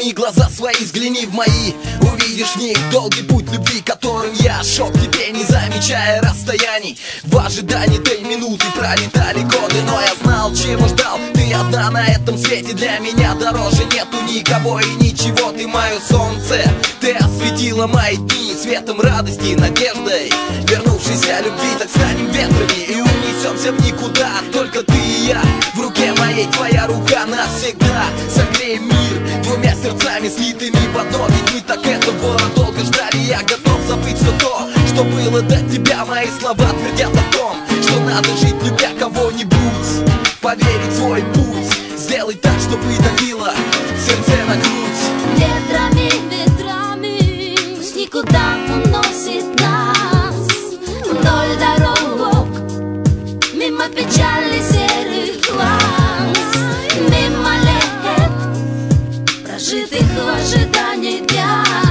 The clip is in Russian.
Подними глаза свои, взгляни в мои. Увидишь в них долгий путь любви, которым я шел к тебе, не замечая расстояний. В ожидании той минуты пролетали годы, но я знал, чего ждал. Ты одна на этом свете, для меня дороже нету никого и ничего. Ты мое солнце, ты осветила мои дни светом радости и надеждой вернувшейся любви. Так станем ветрами и унесемся в никуда, только ты и я. В руке моей твоя рука навсегда. Согреем мир двумя сердцами, слитыми в одно. Ведь мы так этого долго ждали. Я готов забыть все то, что было до тебя. Мои слова твердят о том, что надо жить, любя кого-нибудь. Поверить в свой путь, сделать так, чтобы давило сердце на грудь. Ветрами, ветрами, пусть никуда уносит нас вдоль дорог, мимо печали серых глаз, мимо лет, прожитых в ожидании дня.